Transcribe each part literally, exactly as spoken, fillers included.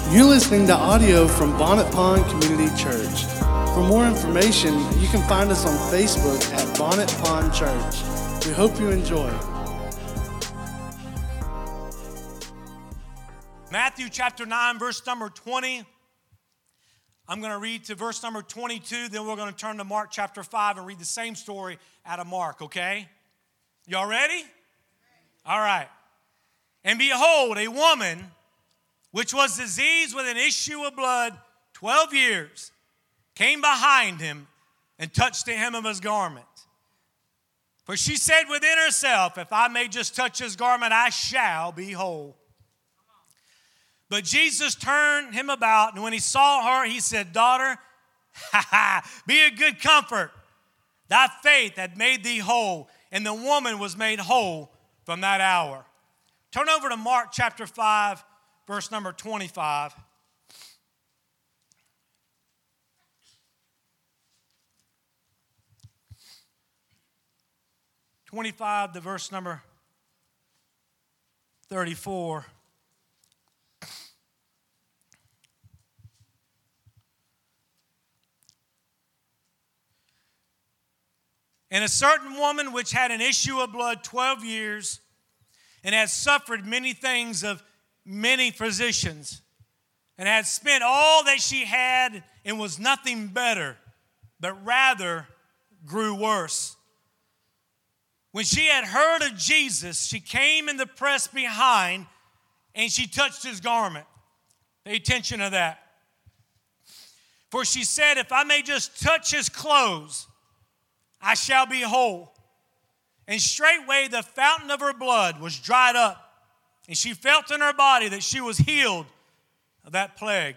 You're listening to audio from Bonnet Pond Community Church. For more information, you can find us on Facebook at Bonnet Pond Church. We hope you enjoy. Matthew chapter nine, verse number twenty. I'm going to read to verse number twenty-two, then we're going to turn to Mark chapter five and read the same story out of Mark, okay? Y'all ready? All right. And behold, a woman which was diseased with an issue of blood twelve years, came behind him and touched the hem of his garment. For she said within herself, if I may just touch his garment, I shall be whole. But Jesus turned him about, and when he saw her, he said, Daughter, ha ha, be of good comfort. Thy faith had made thee whole. And the woman was made whole from that hour. Turn over to Mark chapter five, verse number twenty-five. twenty-five to verse number thirty-four. And a certain woman which had an issue of blood twelve years, and had suffered many things of many physicians, and had spent all that she had, and was nothing better, but rather grew worse. When she had heard of Jesus, she came in the press behind, and she touched his garment. Pay attention to that. For she said, if I may just touch his clothes, I shall be whole. And straightway the fountain of her blood was dried up, and she felt in her body that she was healed of that plague.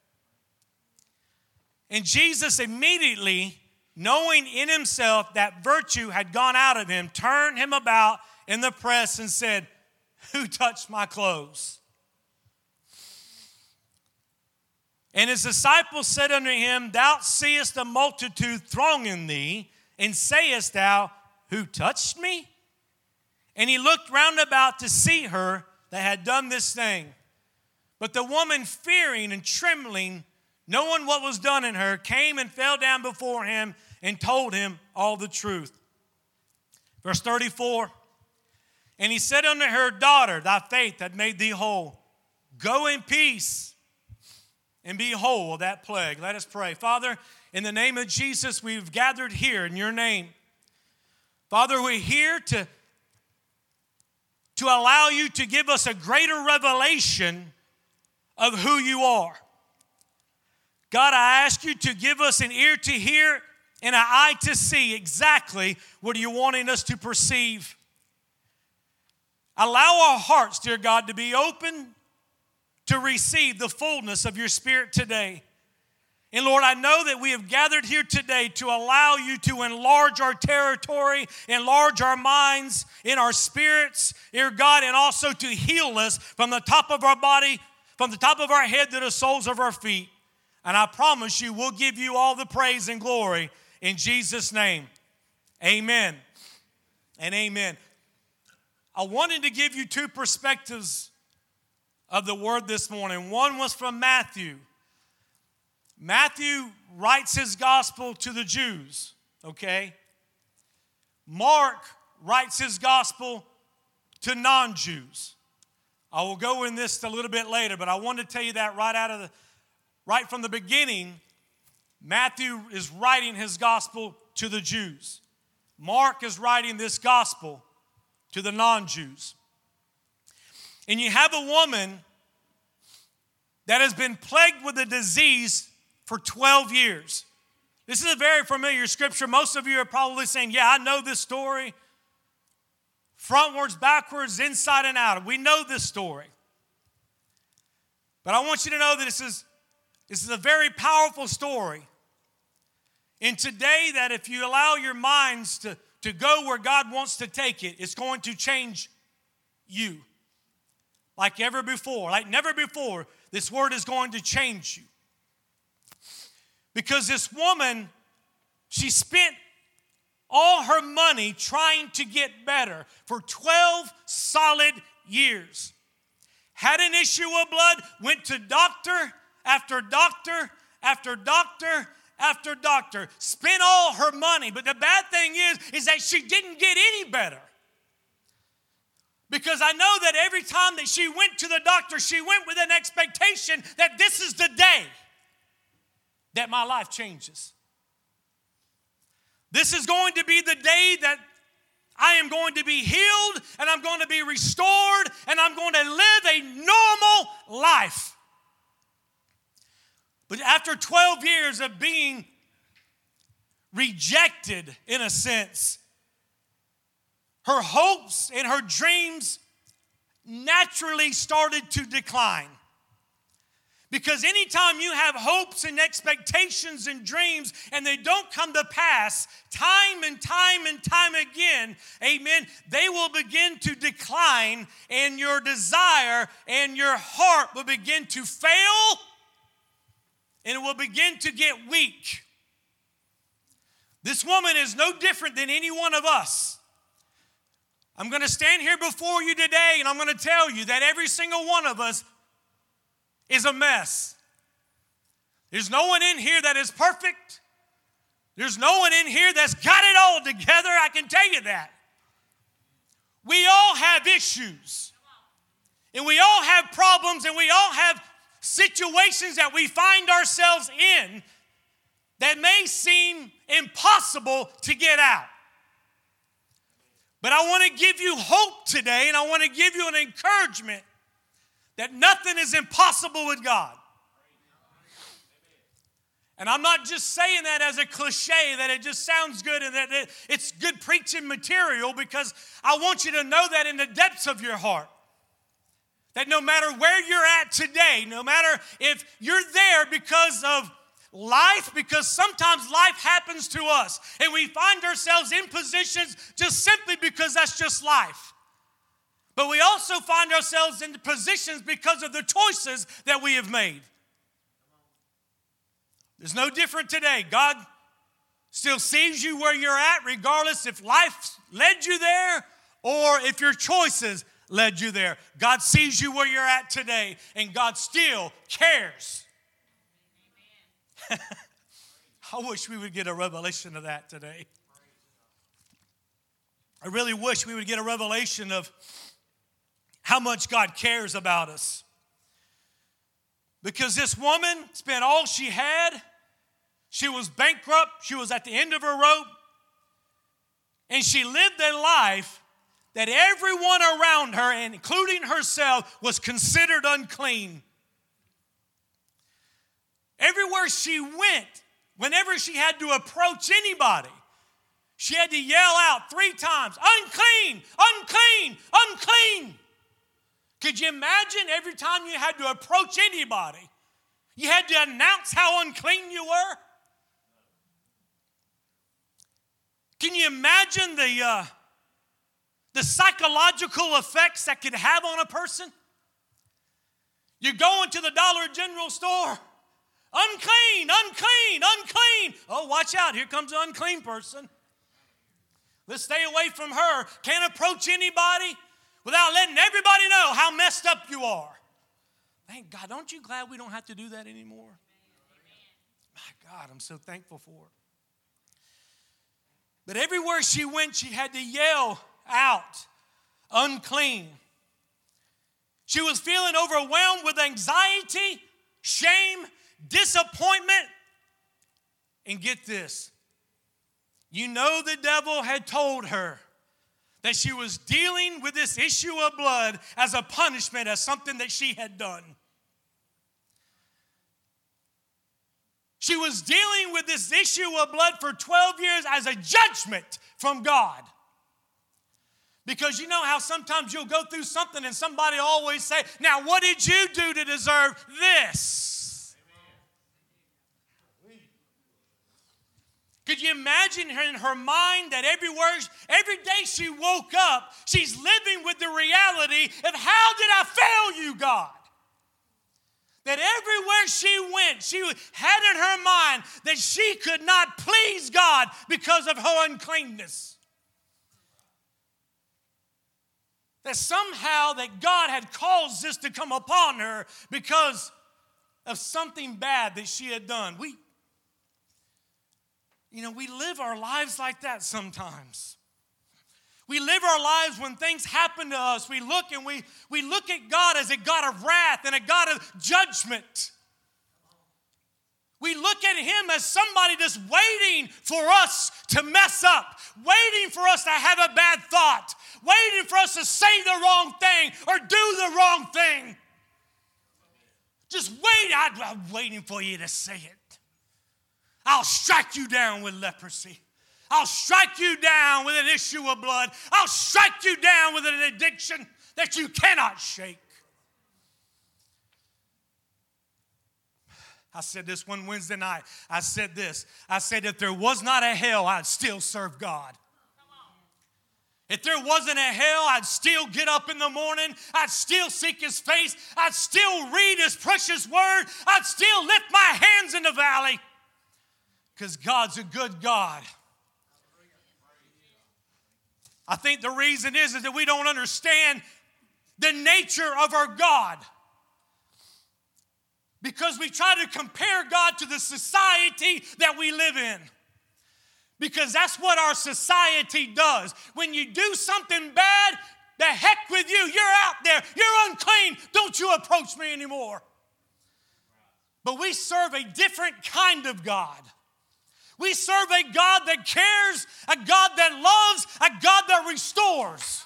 And Jesus immediately, knowing in himself that virtue had gone out of him, turned him about in the press and said, Who touched my clothes? And his disciples said unto him, Thou seest the multitude thronging thee, and sayest thou, Who touched me? And he looked round about to see her that had done this thing. But the woman, fearing and trembling, knowing what was done in her, came and fell down before him and told him all the truth. Verse thirty-four, and he said unto her, Daughter, thy faith hath made thee whole. Go in peace and be whole of that plague. Let us pray. Father, in the name of Jesus, we've gathered here in your name. Father, we're here to, to allow you to give us a greater revelation of who you are. God, I ask you to give us an ear to hear and an eye to see exactly what you're wanting us to perceive. Allow our hearts, dear God, to be open to receive the fullness of your Spirit today. And Lord, I know that we have gathered here today to allow you to enlarge our territory, enlarge our minds, in our spirits, dear God, and also to heal us from the top of our body, from the top of our head to the soles of our feet. And I promise you, we'll give you all the praise and glory in Jesus' name. Amen and amen. I wanted to give you two perspectives of the word this morning. One was from Matthew. Matthew writes his gospel to the Jews, okay? Mark writes his gospel to non-Jews. I will go in this a little bit later, but I want to tell you that right out of the, right from the beginning, Matthew is writing his gospel to the Jews. Mark is writing this gospel to the non-Jews. And you have a woman that has been plagued with a disease for twelve years. This is a very familiar scripture. Most of you are probably saying, yeah, I know this story. Frontwards, backwards, inside and out. We know this story. But I want you to know that this is, this is a very powerful story. And today, that if you allow your minds to, to go where God wants to take it, it's going to change you. Like ever before, like never before, this word is going to change you. Because this woman, she spent all her money trying to get better for twelve solid years. had an issue of blood, went to doctor after doctor after doctor after doctor, spent all her money. But the bad thing is, is that she didn't get any better. Because I know that every time that she went to the doctor, she went with an expectation that this is the day that my life changes. This is going to be the day that I am going to be healed and I'm going to be restored and I'm going to live a normal life. But after twelve years of being rejected, in a sense, her hopes and her dreams naturally started to decline. Because anytime you have hopes and expectations and dreams and they don't come to pass, time and time and time again, amen, they will begin to decline and your desire and your heart will begin to fail and it will begin to get weak. This woman is no different than any one of us. I'm going to stand here before you today and I'm going to tell you that every single one of us is a mess. There's no one in here that is perfect. There's no one in here that's got it all together, I can tell you that. We all have issues. And we all have problems and we all have situations that we find ourselves in that may seem impossible to get out. But I want to give you hope today and I want to give you an encouragement that nothing is impossible with God. And I'm not just saying that as a cliche, that it just sounds good and that it's good preaching material, because I want you to know that in the depths of your heart. That no matter where you're at today, no matter if you're there because of life, because sometimes life happens to us and we find ourselves in positions just simply because that's just life. But we also find ourselves in positions because of the choices that we have made. There's no different today. God still sees you where you're at, regardless if life led you there or if your choices led you there. God sees you where you're at today, and God still cares. I wish we would get a revelation of that today. I really wish we would get a revelation of how much God cares about us. Because this woman spent all she had. She was bankrupt. She was at the end of her rope. And she lived a life that everyone around her, including herself, was considered unclean. Everywhere she went, whenever she had to approach anybody, she had to yell out three times, unclean, unclean, unclean. Could you imagine every time you had to approach anybody, you had to announce how unclean you were? Can you imagine the, uh, the psychological effects that could have on a person? You go into the Dollar General store, unclean, unclean, unclean. Oh, watch out, here comes an unclean person. Let's stay away from her. Can't approach anybody without letting everybody know how messed up you are. Thank God. Aren't you glad we don't have to do that anymore? My God, I'm so thankful for it. But everywhere she went, she had to yell out, unclean. She was feeling overwhelmed with anxiety, shame, disappointment. And get this, you know the devil had told her that she was dealing with this issue of blood as a punishment, as something that she had done. She was dealing with this issue of blood for twelve years as a judgment from God. Because you know how sometimes you'll go through something and somebody will always say, now what did you do to deserve this? Could you imagine her in her mind that everywhere, every day she woke up, she's living with the reality of how did I fail you, God? That everywhere she went, she had in her mind that she could not please God because of her uncleanness. that somehow that God had caused this to come upon her because of something bad that she had done. We, you know, we live our lives like that sometimes. We live our lives when things happen to us. We look and we, we look at God as a God of wrath and a God of judgment. We look at him as somebody that's waiting for us to mess up, waiting for us to have a bad thought, waiting for us to say the wrong thing or do the wrong thing. Just wait. I'm waiting for you to say it. I'll strike you down with leprosy. I'll strike you down with an issue of blood. I'll strike you down with an addiction that you cannot shake. I said this one Wednesday night. I said this. I said, if there was not a hell, I'd still serve God. If there wasn't a hell, I'd still get up in the morning. I'd still seek his face. I'd still read his precious word. I'd still lift my hands in the valley. Because God's a good God. I think the reason is, is that we don't understand the nature of our God. Because we try to compare God to the society that we live in. Because that's what our society does. When you do something bad, the heck with you. You're out there. You're unclean. Don't you approach me anymore. But we serve a different kind of God. We serve a God that cares, a God that loves, a God that restores.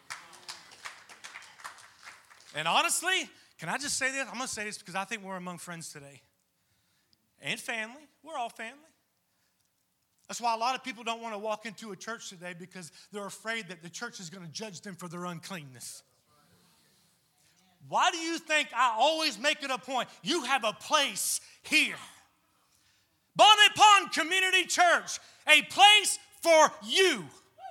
And honestly, can I just say this? I'm going to say this because I think we're among friends today. And family. We're all family. That's why a lot of people don't want to walk into a church today because they're afraid that the church is going to judge them for their uncleanness. Why do you think I always make it a point? You have a place here. Bonnet Pond Community Church, a place for you.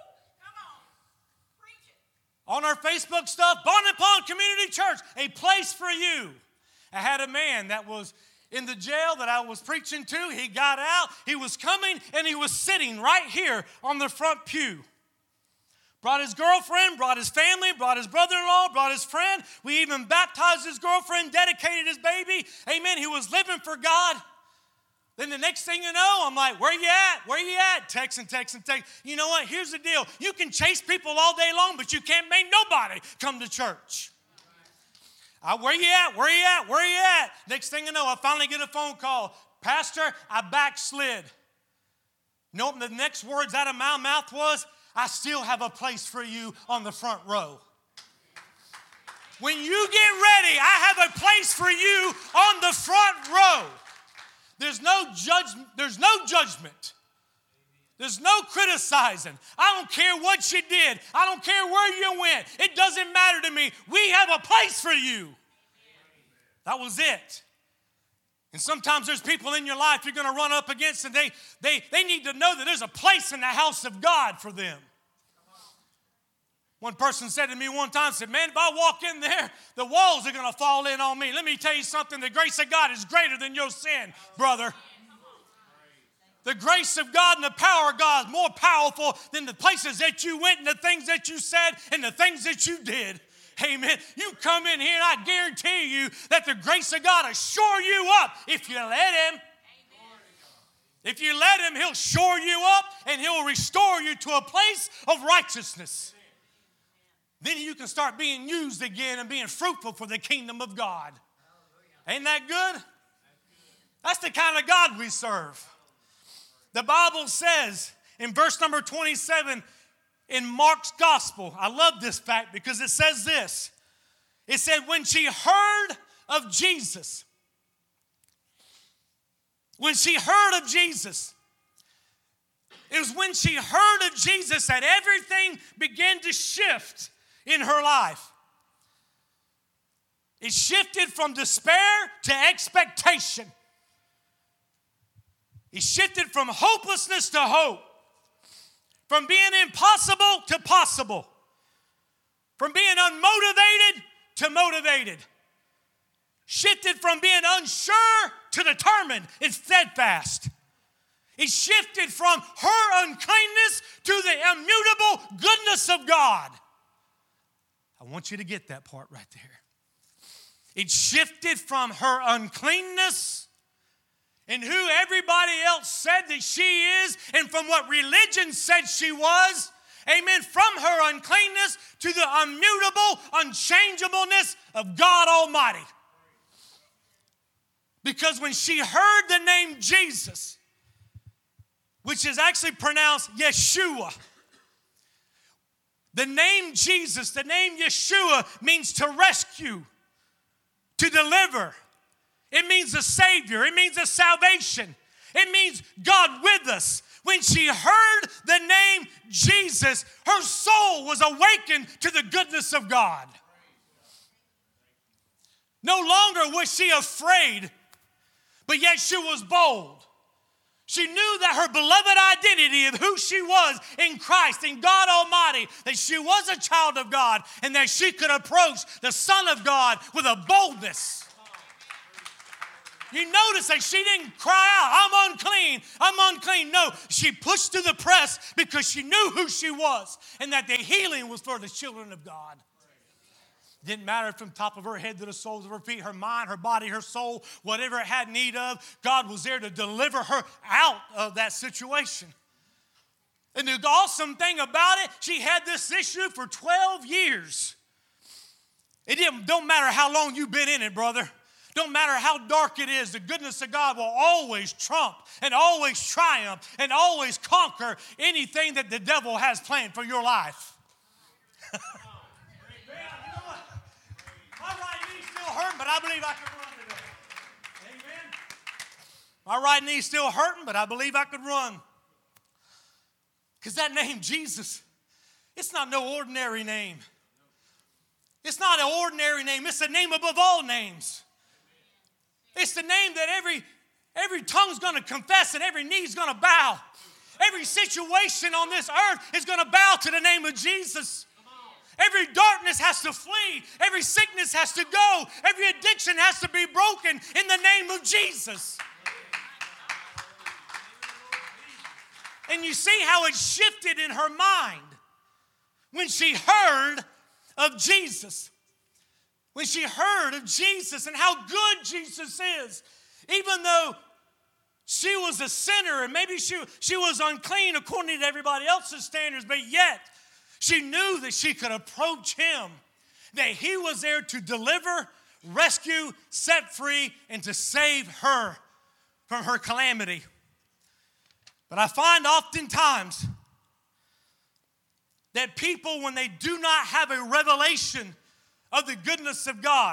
On our Facebook stuff, Bonnet Pond Community Church, a place for you. I had a man that was in the jail that I was preaching to. He got out, he was coming, and he was sitting right here on the front pew. Brought his girlfriend, brought his family, brought his brother-in-law, brought his friend. We even baptized his girlfriend, dedicated his baby. Amen. He was living for God. Then the next thing you know, I'm like, where you at? Where you at? Text and text and text. You know what? Here's the deal. You can chase people all day long, but you can't make nobody come to church. Uh, where you at? Where you at? Where you at? Next thing you know, I finally get a phone call. Pastor, I backslid. You know what the next words out of my mouth was? I still have a place for you on the front row. When you get ready, I have a place for you on the front row. There's no judge, there's no judgment. There's no criticizing. I don't care what you did. I don't care where you went. It doesn't matter to me. We have a place for you. That was it. And sometimes there's people in your life you're going to run up against, and they, they, they need to know that there's a place in the house of God for them. One person said to me one time, said, man, if I walk in there, the walls are going to fall in on me. Let me tell you something. The grace of God is greater than your sin, brother. The grace of God and the power of God is more powerful than the places that you went and the things that you said and the things that you did. Amen. You come in here and I guarantee you that the grace of God will shore you up if you let him. If you let him, he'll shore you up and he'll restore you to a place of righteousness. Then you can start being used again and being fruitful for the kingdom of God. Ain't that good? That's the kind of God we serve. The Bible says in verse number twenty-seven in Mark's gospel, I love this fact because it says this. It said, when she heard of Jesus, when she heard of Jesus, it was when she heard of Jesus that everything began to shift in her life. It shifted from despair to expectation. It shifted from hopelessness to hope. From being impossible to possible. From being unmotivated to motivated. Shifted from being unsure to determined and steadfast. It shifted from her uncleanness to the immutable goodness of God. I want you to get that part right there. It shifted from her uncleanness and who everybody else said that she is and from what religion said she was, amen, from her uncleanness to the immutable unchangeableness of God Almighty. Because when she heard the name Jesus, which is actually pronounced Yeshua, the name Jesus, the name Yeshua means to rescue, to deliver. It means a Savior. It means a salvation. It means God with us. When she heard the name Jesus, her soul was awakened to the goodness of God. No longer was she afraid, but yet she was bold. She knew that her beloved identity of who she was in Christ, in God Almighty, that she was a child of God and that she could approach the Son of God with a boldness. You notice that she didn't cry out, I'm unclean, I'm unclean. No, she pushed to the press because she knew who she was and that the healing was for the children of God. Didn't matter from the top of her head to the soles of her feet, her mind, her body, her soul, whatever it had need of, God was there to deliver her out of that situation. And the awesome thing about it, she had this issue for twelve years. It didn't, don't matter how long you've been in it, brother. Don't matter how dark it is, the goodness of God will always trump and always triumph and always conquer anything that the devil has planned for your life. My right knee's still hurting, but I believe I can run today. Amen. My right knee's still hurting, but I believe I could run. Because that name, Jesus, it's not no ordinary name. It's not an ordinary name. It's the name above all names. It's the name that every, every tongue's going to confess and every knee's going to bow. Every situation on this earth is going to bow to the name of Jesus. Every darkness has to flee. Every sickness has to go. Every addiction has to be broken in the name of Jesus. And you see how it shifted in her mind when she heard of Jesus. When she heard of Jesus and how good Jesus is. Even though she was a sinner and maybe she, she was unclean according to everybody else's standards, but yet she knew that she could approach him, that he was there to deliver, rescue, set free, and to save her from her calamity. But I find oftentimes that people, when they do not have a revelation of the goodness of God,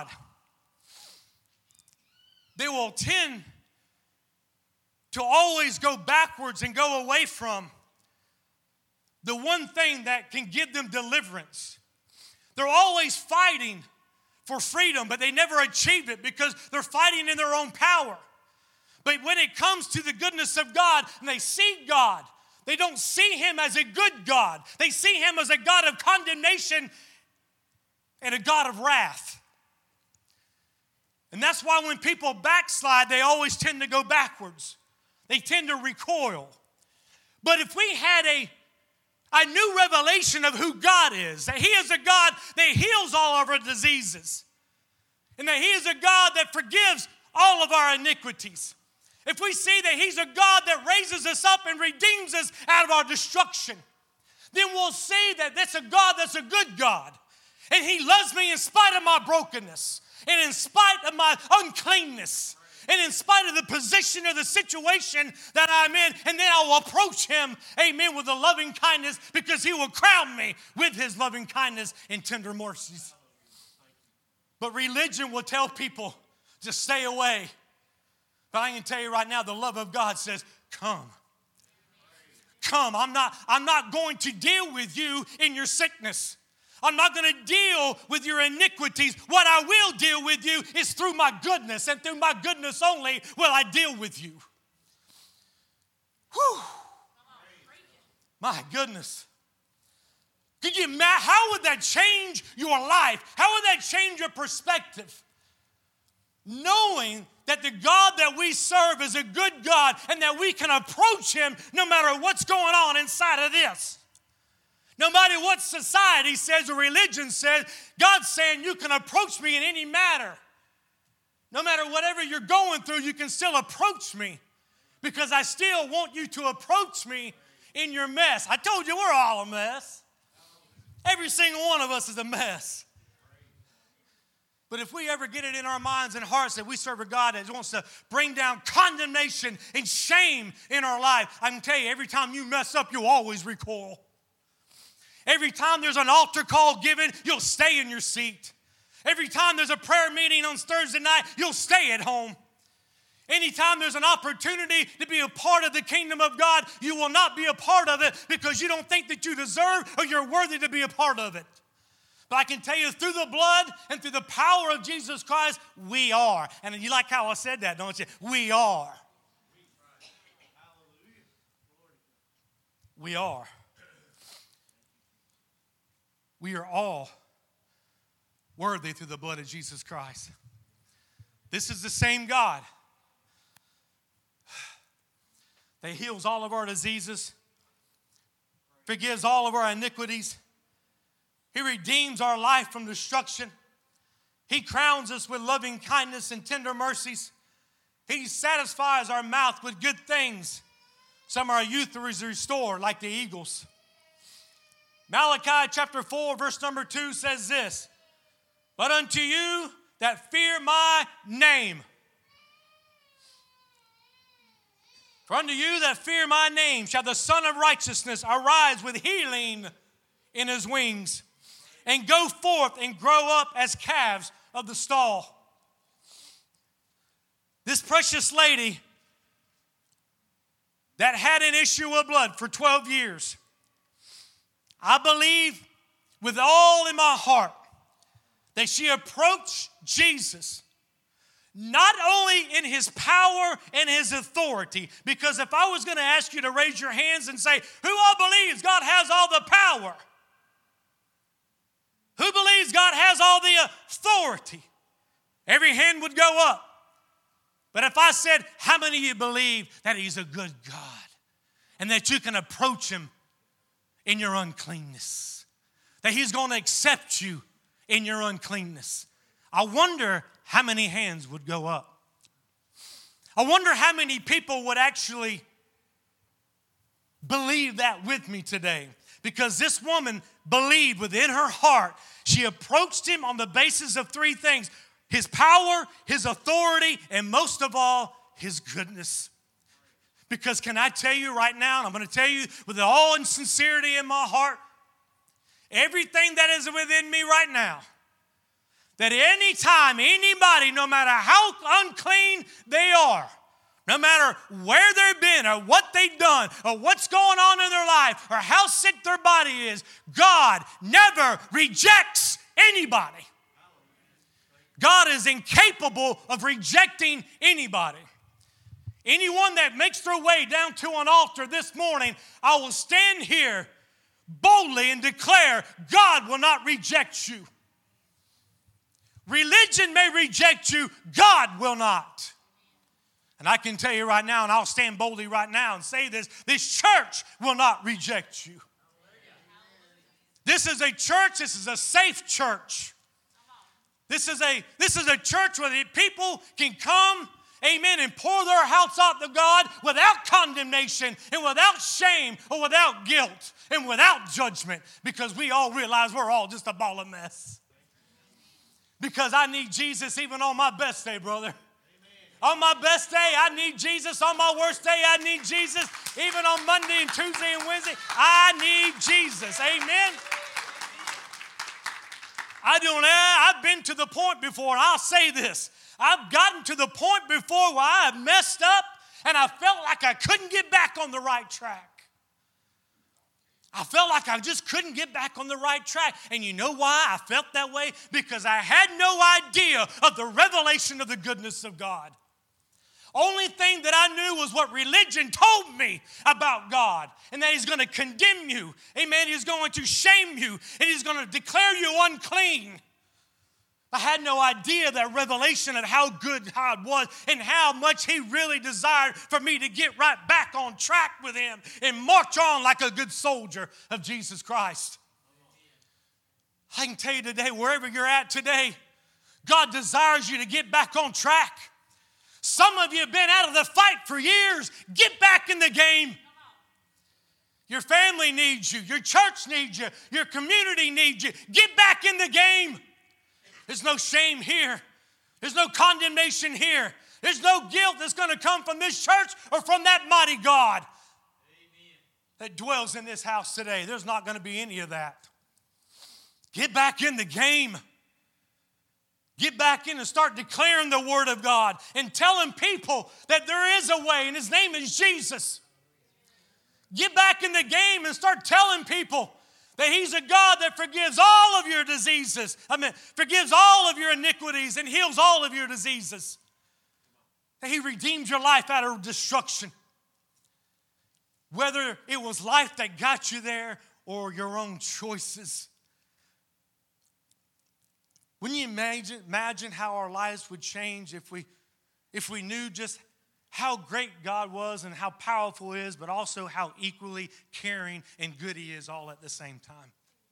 they will tend to always go backwards and go away from the one thing that can give them deliverance. They're always fighting for freedom, but they never achieve it because they're fighting in their own power. But when it comes to the goodness of God and they see God, they don't see him as a good God. They see him as a God of condemnation and a God of wrath. And that's why when people backslide, they always tend to go backwards. They tend to recoil. But if we had a, a new revelation of who God is, that he is a God that heals all of our diseases, and that he is a God that forgives all of our iniquities, if we see that he's a God that raises us up and redeems us out of our destruction, then we'll see that that's a God that's a good God. And he loves me in spite of my brokenness, and in spite of my uncleanness, and in spite of the position or the situation that I'm in. And then I will approach him, amen, with a loving kindness, because he will crown me with his loving kindness and tender mercies. But religion will tell people to stay away. But I can tell you right now, the love of God says, come. Come. I'm not, I'm not going to deal with you in your sickness. I'm not going to deal with your iniquities. What I will deal with you is through my goodness, and through my goodness only will I deal with you. Whew. My goodness. Could you imagine? How would that change your life? How would that change your perspective? Knowing that the God that we serve is a good God and that we can approach him no matter what's going on inside of this. No matter what society says or religion says, God's saying you can approach me in any matter. No matter whatever you're going through, you can still approach me because I still want you to approach me in your mess. I told you we're all a mess. Every single one of us is a mess. But if we ever get it in our minds and hearts that we serve a God that wants to bring down condemnation and shame in our life, I can tell you, every time you mess up, you'll always recoil. Every time there's an altar call given, you'll stay in your seat. Every time there's a prayer meeting on Thursday night, you'll stay at home. Anytime there's an opportunity to be a part of the kingdom of God, you will not be a part of it because you don't think that you deserve or you're worthy to be a part of it. But I can tell you, through the blood and through the power of Jesus Christ, we are. And you like how I said that, don't you? We are. We are. We are all worthy through the blood of Jesus Christ. This is the same God that heals all of our diseases, forgives all of our iniquities. He redeems our life from destruction. He crowns us with loving kindness and tender mercies. He satisfies our mouth with good things. Some of our youth is restored like the eagles. Malachi chapter four, verse number two says this, but unto you that fear my name. For unto you that fear my name shall the Son of Righteousness arise with healing in his wings, and go forth and grow up as calves of the stall. This precious lady that had an issue of blood for twelve years, I believe with all in my heart that she approached Jesus not only in his power and his authority, because if I was going to ask you to raise your hands and say, who all believes God has all the power? Who believes God has all the authority? Every hand would go up. But if I said, how many of you believe that he's a good God and that you can approach him in your uncleanness, that he's going to accept you in your uncleanness? I wonder how many hands would go up. I wonder how many people would actually believe that with me today. Because this woman believed within her heart. She approached him on the basis of three things: his power, his authority, and most of all, his goodness. Because can I tell you right now, and I'm going to tell you with all sincerity in my heart, everything that is within me right now, that anytime anybody, no matter how unclean they are, no matter where they've been or what they've done or what's going on in their life or how sick their body is, God never rejects anybody. God is incapable of rejecting anybody. Anyone that makes their way down to an altar this morning, I will stand here boldly and declare God will not reject you. Religion may reject you, God will not. And I can tell you right now, and I'll stand boldly right now and say this, this church will not reject you. This is a church, this is a safe church. This is a, this is a church where the people can come, amen, and pour their hearts out to God without condemnation and without shame or without guilt and without judgment, because we all realize we're all just a ball of mess. Because I need Jesus even on my best day, brother. On my best day, I need Jesus. On my worst day, I need Jesus. Even on Monday and Tuesday and Wednesday, I need Jesus. Amen. I don't. I've been to the point before, and I'll say this. I've gotten to the point before where I have messed up, and I felt like I couldn't get back on the right track. I felt like I just couldn't get back on the right track. And you know why I felt that way? Because I had no idea of the revelation of the goodness of God. Only thing that I knew was what religion told me about God, and that he's going to condemn you. Amen. He's going to shame you, and he's going to declare you unclean. I had no idea that revelation of how good God was and how much He really desired for me to get right back on track with Him and march on like a good soldier of Jesus Christ. I can tell you today, wherever you're at today, God desires you to get back on track. Some of you have been out of the fight for years. Get back in the game. Your family needs you. Your church needs you. Your community needs you. Get back in the game. There's no shame here. There's no condemnation here. There's no guilt that's going to come from this church or from that mighty God Amen. That dwells in this house today. There's not going to be any of that. Get back in the game. Get back in and start declaring the Word of God and telling people that there is a way, and His name is Jesus. Get back in the game and start telling people that He's a God that forgives all of your diseases. I mean, forgives all of your iniquities and heals all of your diseases. That He redeemed your life out of destruction. Whether it was life that got you there or your own choices. Wouldn't you imagine, imagine how our lives would change if we, if we knew just how great God was and how powerful He is, but also how equally caring and good He is all at the same time?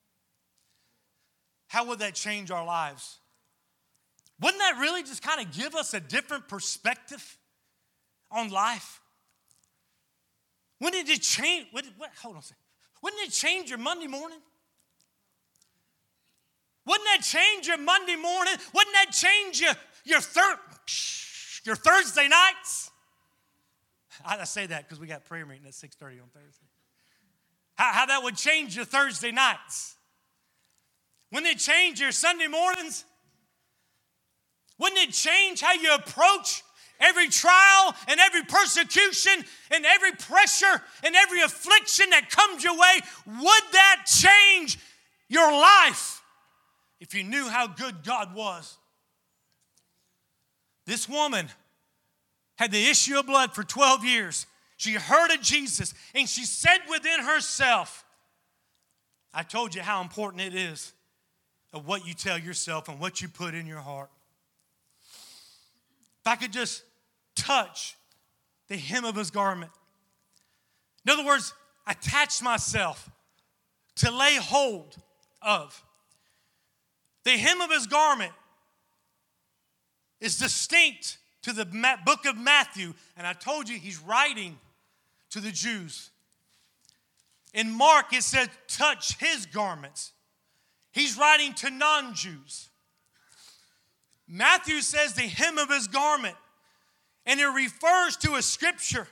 How would that change our lives? Wouldn't that really just kind of give us a different perspective on life? Wouldn't it change? Would it, what, hold on a second. Wouldn't it change your Monday morning? Wouldn't that change your Monday morning? Wouldn't that change your, your, thir- your Thursday nights? I say that because we got prayer meeting at six thirty on Thursday. How, how that would change your Thursday nights. Wouldn't it change your Sunday mornings? Wouldn't it change how you approach every trial and every persecution and every pressure and every affliction that comes your way? Would that change your life if you knew how good God was? This woman had the issue of blood for twelve years. She heard of Jesus, and she said within herself, I told you how important it is of what you tell yourself and what you put in your heart. If I could just touch the hem of His garment. In other words, attach myself to lay hold of. The hem of His garment is distinct to the book of Matthew, and I told you He's writing to the Jews. In Mark, it says, touch His garments. He's writing to non-Jews. Matthew says the hem of His garment, and it refers to a scripture.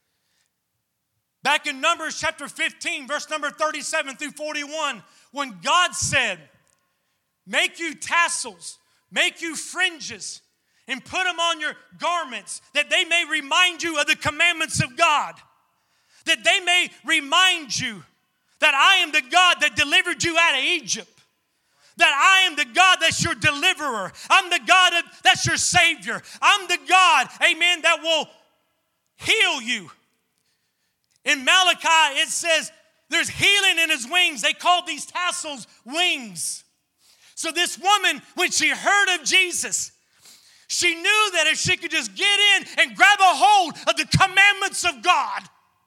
Back in Numbers chapter fifteen, verse number thirty-seven through forty-one, when God said, make you tassels, make you fringes, and put them on your garments, that they may remind you of the commandments of God. That they may remind you that I am the God that delivered you out of Egypt. That I am the God that's your deliverer. I'm the God of, that's your Savior. I'm the God, amen, that will heal you. In Malachi, it says there's healing in His wings. They called these tassels wings. So this woman, when she heard of Jesus, she knew that if she could just get in and grab a hold of the commandments of God,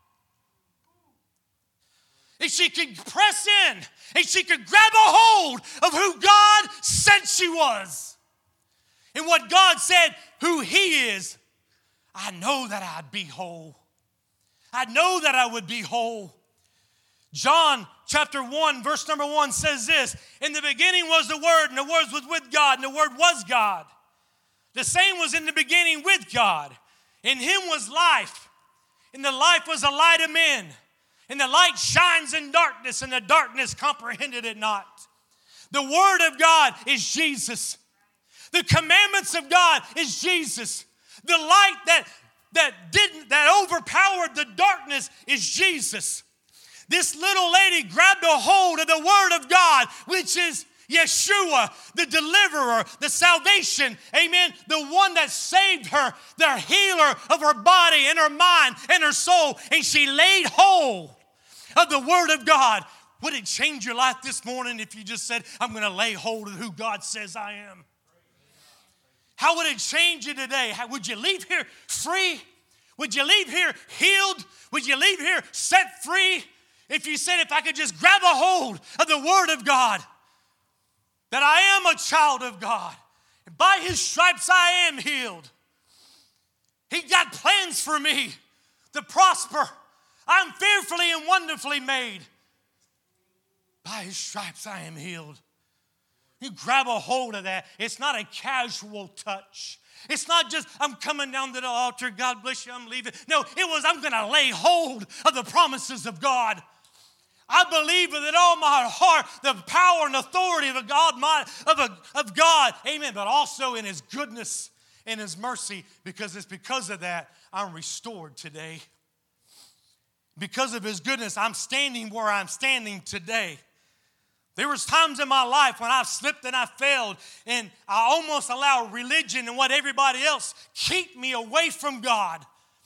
if she could press in and she could grab a hold of who God said she was and what God said who He is, I know that I'd be whole. I know that I would be whole. John chapter one, verse number one says this, in the beginning was the Word, and the Word was with God, and the Word was God. The same was in the beginning with God. In Him was life, and the life was the light of men. And the light shines in darkness, and the darkness comprehended it not. The Word of God is Jesus. The commandments of God is Jesus. The light that, that didn't that overpowered the darkness is Jesus. This little lady grabbed a hold of the Word of God, which is Yeshua, the deliverer, the salvation, amen, the one that saved her, the healer of her body and her mind and her soul, and she laid hold of the Word of God. Would it change your life this morning if you just said, I'm going to lay hold of who God says I am? How would it change you today? How, would you leave here free? Would you leave here healed? Would you leave here set free? If you said, if I could just grab a hold of the Word of God, that I am a child of God, and by His stripes I am healed. He got plans for me to prosper. I'm fearfully and wonderfully made. By His stripes I am healed. You grab a hold of that. It's not a casual touch. It's not just, I'm coming down to the altar, God bless you, I'm leaving. No, it was, I'm going to lay hold of the promises of God. I believe with all my heart the power and authority of a God, my, of, a, of God, amen, but also in His goodness and His mercy, because it's because of that I'm restored today. Because of His goodness, I'm standing where I'm standing today. There was times in my life when I slipped and I failed, and I almost allowed religion and what everybody else keep me away from God.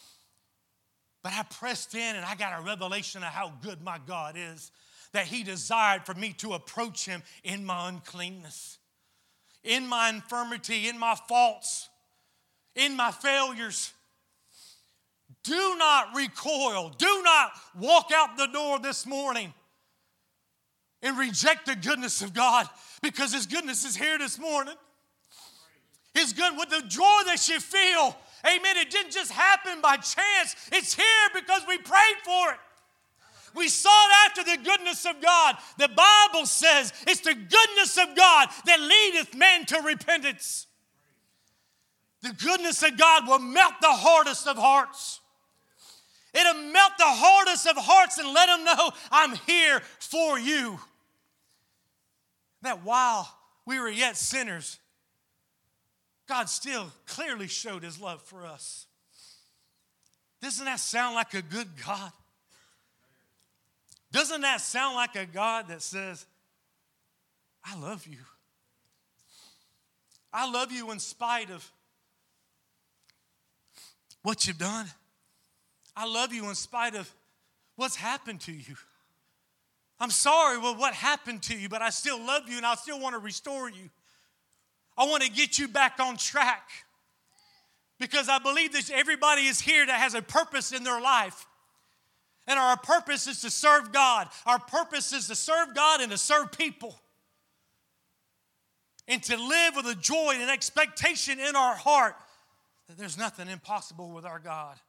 But I pressed in and I got a revelation of how good my God is, that He desired for me to approach Him in my uncleanness, in my infirmity, in my faults, in my failures. Do not recoil. Do not walk out the door this morning and reject the goodness of God, because His goodness is here this morning. His good, with the joy that you feel, amen, it didn't just happen by chance. It's here because we prayed for it. We sought after the goodness of God. The Bible says it's the goodness of God that leadeth man to repentance. The goodness of God will melt the hardest of hearts. It'll melt the hardest of hearts and let them know, I'm here for you. That while we were yet sinners, God still clearly showed His love for us. Doesn't that sound like a good God? Doesn't that sound like a God that says, I love you. I love you in spite of what you've done. I love you in spite of what's happened to you. I'm sorry with what happened to you, but I still love you and I still want to restore you. I want to get you back on track, because I believe that everybody is here that has a purpose in their life. And our purpose is to serve God. Our purpose is to serve God and to serve people. And to live with a joy and expectation in our heart that there's nothing impossible with our God.